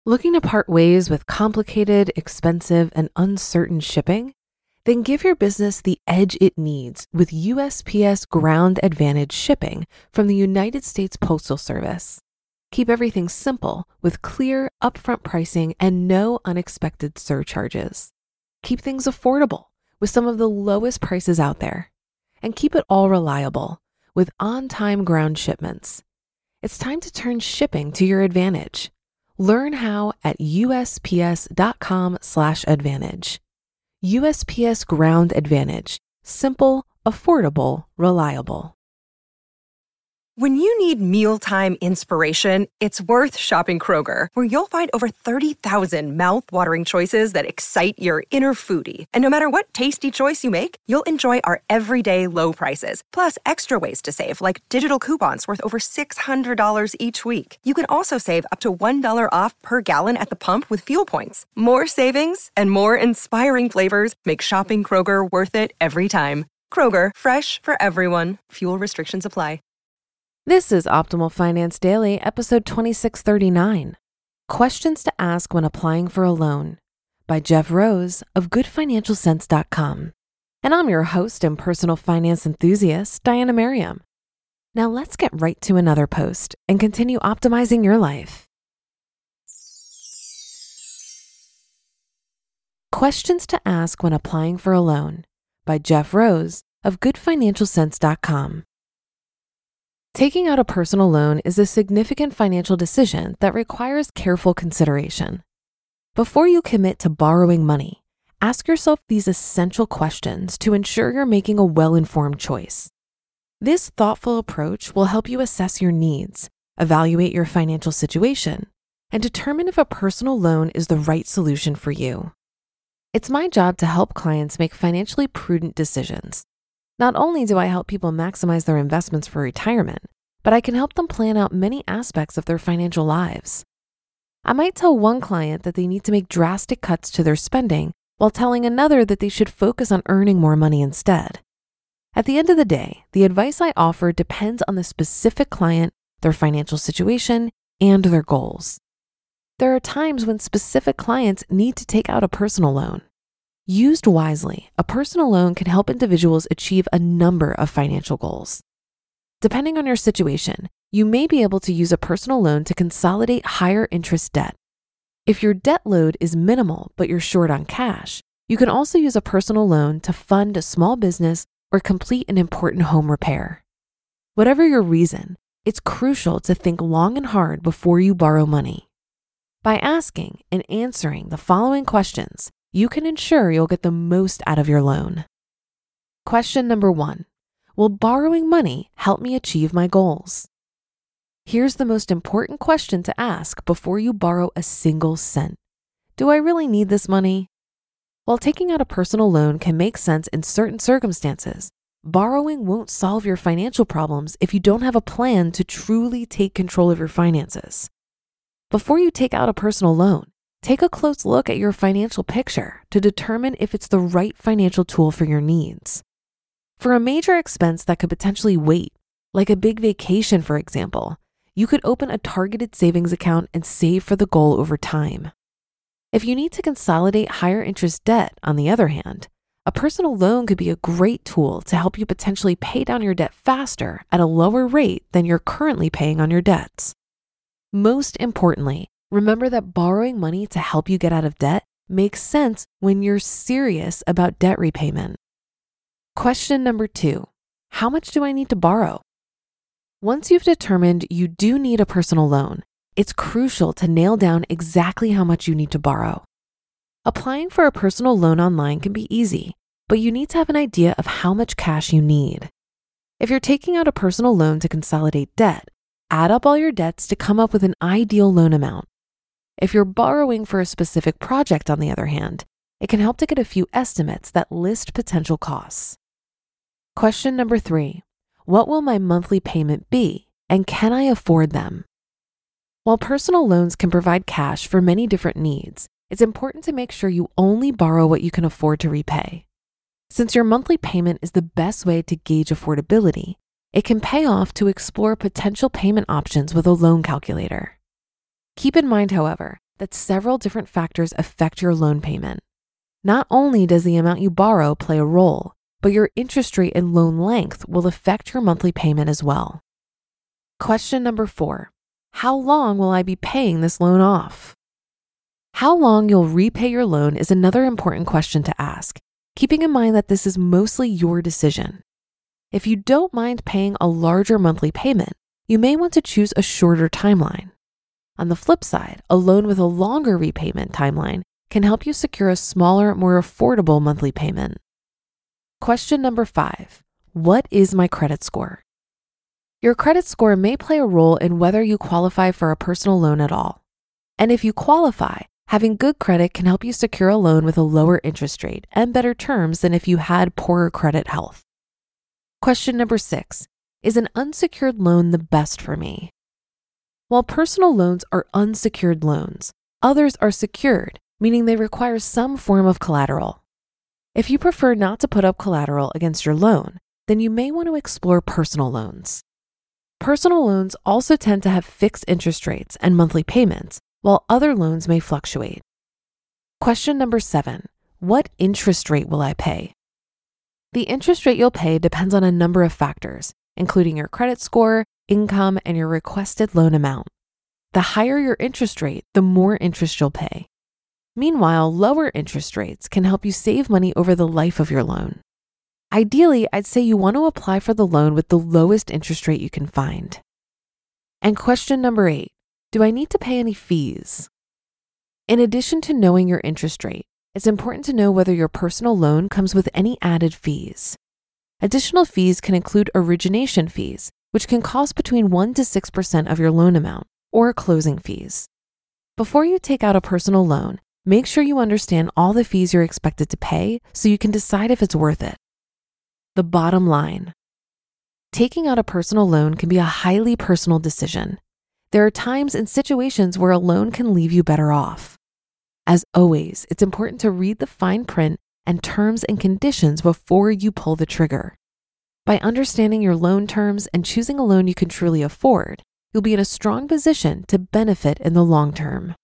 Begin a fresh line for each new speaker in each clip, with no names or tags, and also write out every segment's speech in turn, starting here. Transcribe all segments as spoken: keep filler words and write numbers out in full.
Looking to part ways with complicated, expensive, and uncertain shipping? Then give your business the edge it needs with U S P S Ground Advantage shipping from the United States Postal Service. Keep everything simple with clear, upfront pricing and no unexpected surcharges. Keep things affordable with some of the lowest prices out there. And keep it all reliable with on-time ground shipments. It's time to turn shipping to your advantage. Learn how at U S P S dot com slash advantage. U S P S Ground Advantage. Simple, affordable, reliable.
When you need mealtime inspiration, it's worth shopping Kroger, where you'll find over thirty thousand mouth-watering choices that excite your inner foodie. And no matter what tasty choice you make, you'll enjoy our everyday low prices, plus extra ways to save, like digital coupons worth over six hundred dollars each week. You can also save up to one dollar off per gallon at the pump with fuel points. More savings and more inspiring flavors make shopping Kroger worth it every time. Kroger, fresh for everyone. Fuel restrictions apply.
This is Optimal Finance Daily, episode twenty-six thirty-nine. Questions to Ask When Applying for a Loan by Jeff Rose of good financial sense dot com. And I'm your host and personal finance enthusiast, Diana Merriam. Now let's get right to another post and continue optimizing your life. Questions to Ask When Applying for a Loan by Jeff Rose of good financial sense dot com. Taking out a personal loan is a significant financial decision that requires careful consideration. Before you commit to borrowing money, ask yourself these essential questions to ensure you're making a well-informed choice. This thoughtful approach will help you assess your needs, evaluate your financial situation, and determine if a personal loan is the right solution for you. It's my job to help clients make financially prudent decisions. Not only do I help people maximize their investments for retirement, but I can help them plan out many aspects of their financial lives. I might tell one client that they need to make drastic cuts to their spending while telling another that they should focus on earning more money instead. At the end of the day, the advice I offer depends on the specific client, their financial situation, and their goals. There are times when specific clients need to take out a personal loan. Used wisely, a personal loan can help individuals achieve a number of financial goals. Depending on your situation, you may be able to use a personal loan to consolidate higher interest debt. If your debt load is minimal but you're short on cash, you can also use a personal loan to fund a small business or complete an important home repair. Whatever your reason, it's crucial to think long and hard before you borrow money. By asking and answering the following questions, you can ensure you'll get the most out of your loan. Question number one, will borrowing money help me achieve my goals? Here's the most important question to ask before you borrow a single cent. Do I really need this money? While taking out a personal loan can make sense in certain circumstances, borrowing won't solve your financial problems if you don't have a plan to truly take control of your finances. Before you take out a personal loan, take a close look at your financial picture to determine if it's the right financial tool for your needs. For a major expense that could potentially wait, like a big vacation, for example, you could open a targeted savings account and save for the goal over time. If you need to consolidate higher interest debt, on the other hand, a personal loan could be a great tool to help you potentially pay down your debt faster at a lower rate than you're currently paying on your debts. Most importantly, remember that borrowing money to help you get out of debt makes sense when you're serious about debt repayment. Question number two, how much do I need to borrow? Once you've determined you do need a personal loan, it's crucial to nail down exactly how much you need to borrow. Applying for a personal loan online can be easy, but you need to have an idea of how much cash you need. If you're taking out a personal loan to consolidate debt, add up all your debts to come up with an ideal loan amount. If you're borrowing for a specific project, on the other hand, it can help to get a few estimates that list potential costs. Question number three, what will my monthly payment be, and can I afford them? While personal loans can provide cash for many different needs, it's important to make sure you only borrow what you can afford to repay. Since your monthly payment is the best way to gauge affordability, it can pay off to explore potential payment options with a loan calculator. Keep in mind, however, that several different factors affect your loan payment. Not only does the amount you borrow play a role, but your interest rate and loan length will affect your monthly payment as well. Question number four, how long will I be paying this loan off? How long you'll repay your loan is another important question to ask, keeping in mind that this is mostly your decision. If you don't mind paying a larger monthly payment, you may want to choose a shorter timeline. On the flip side, a loan with a longer repayment timeline can help you secure a smaller, more affordable monthly payment. Question number five, what is my credit score? Your credit score may play a role in whether you qualify for a personal loan at all. And if you qualify, having good credit can help you secure a loan with a lower interest rate and better terms than if you had poorer credit health. Question number six, is an unsecured loan the best for me? While personal loans are unsecured loans, others are secured, meaning they require some form of collateral. If you prefer not to put up collateral against your loan, then you may want to explore personal loans. Personal loans also tend to have fixed interest rates and monthly payments, while other loans may fluctuate. Question number seven, what interest rate will I pay? The interest rate you'll pay depends on a number of factors, including your credit score, income, and your requested loan amount. The higher your interest rate, the more interest you'll pay. Meanwhile, lower interest rates can help you save money over the life of your loan. Ideally, I'd say you want to apply for the loan with the lowest interest rate you can find. And question number eight, do I need to pay any fees? In addition to knowing your interest rate, it's important to know whether your personal loan comes with any added fees. Additional fees can include origination fees, which can cost between one to six percent of your loan amount, or closing fees. Before you take out a personal loan, make sure you understand all the fees you're expected to pay so you can decide if it's worth it. The bottom line. Taking out a personal loan can be a highly personal decision. There are times and situations where a loan can leave you better off. As always, it's important to read the fine print and terms and conditions before you pull the trigger. By understanding your loan terms and choosing a loan you can truly afford, you'll be in a strong position to benefit in the long term.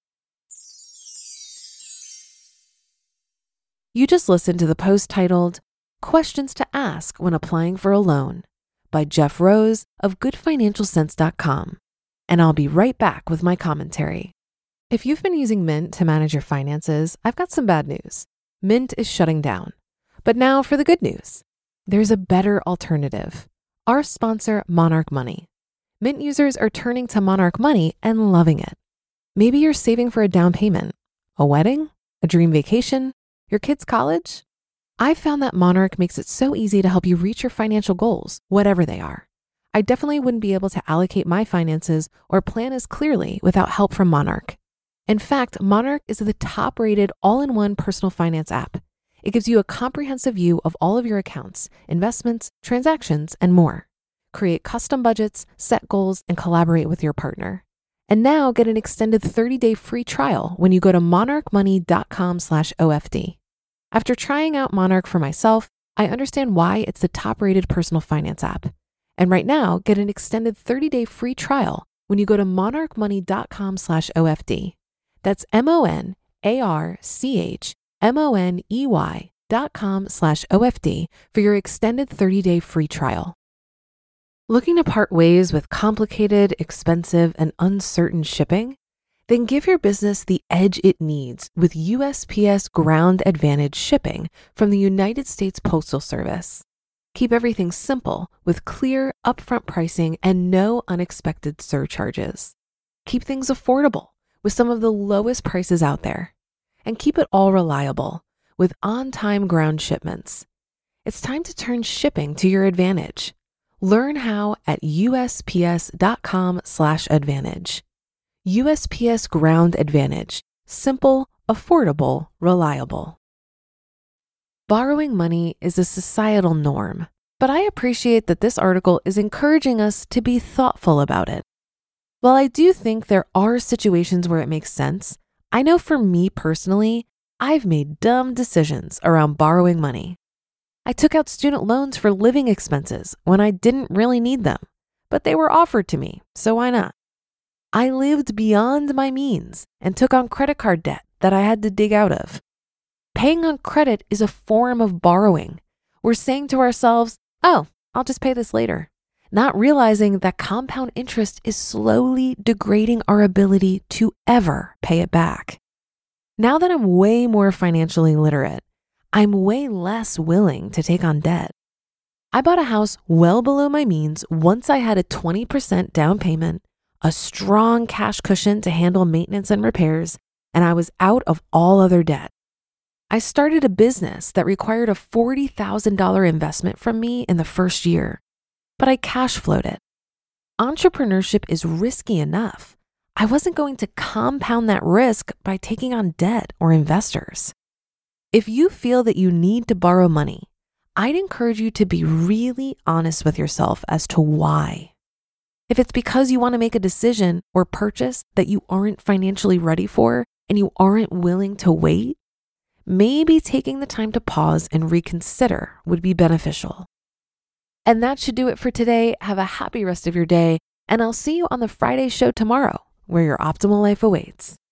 You just listened to the post titled, Questions to Ask When Applying for a Loan by Jeff Rose of good financial sense dot com. And I'll be right back with my commentary. If you've been using Mint to manage your finances, I've got some bad news. Mint is shutting down. But now for the good news. There's a better alternative. Our sponsor, Monarch Money. Mint users are turning to Monarch Money and loving it. Maybe you're saving for a down payment, a wedding, a dream vacation, your kids' college. I've found that Monarch makes it so easy to help you reach your financial goals, whatever they are. I definitely wouldn't be able to allocate my finances or plan as clearly without help from Monarch. In fact, Monarch is the top-rated all-in-one personal finance app. It gives you a comprehensive view of all of your accounts, investments, transactions, and more. Create custom budgets, set goals, and collaborate with your partner. And now get an extended thirty-day free trial when you go to monarch money dot com slash O F D. After trying out Monarch for myself, I understand why it's the top-rated personal finance app. And right now, get an extended thirty-day free trial when you go to monarch money dot com slash O F D. That's M-O-N-A-R-C-H-M-O-N-E-Y dot com slash O F D for your extended thirty-day free trial. Looking to part ways with complicated, expensive, and uncertain shipping? Then give your business the edge it needs with U S P S Ground Advantage shipping from the United States Postal Service. Keep everything simple with clear, upfront pricing and no unexpected surcharges. Keep things affordable with some of the lowest prices out there. And keep it all reliable with on-time ground shipments. It's time to turn shipping to your advantage. Learn how at U S P S dot com slash advantage. U S P S Ground Advantage. Simple, affordable, reliable. Borrowing money is a societal norm, but I appreciate that this article is encouraging us to be thoughtful about it. While I do think there are situations where it makes sense, I know for me personally, I've made dumb decisions around borrowing money. I took out student loans for living expenses when I didn't really need them, but they were offered to me, so why not? I lived beyond my means and took on credit card debt that I had to dig out of. Paying on credit is a form of borrowing. We're saying to ourselves, oh, I'll just pay this later, not realizing that compound interest is slowly degrading our ability to ever pay it back. Now that I'm way more financially literate, I'm way less willing to take on debt. I bought a house well below my means once I had a twenty percent down payment, a strong cash cushion to handle maintenance and repairs, and I was out of all other debt. I started a business that required a forty thousand dollars investment from me in the first year, but I cash flowed it. Entrepreneurship is risky enough. I wasn't going to compound that risk by taking on debt or investors. If you feel that you need to borrow money, I'd encourage you to be really honest with yourself as to why. If it's because you want to make a decision or purchase that you aren't financially ready for and you aren't willing to wait, maybe taking the time to pause and reconsider would be beneficial. And that should do it for today. Have a happy rest of your day, and I'll see you on the Friday show tomorrow, where your optimal life awaits.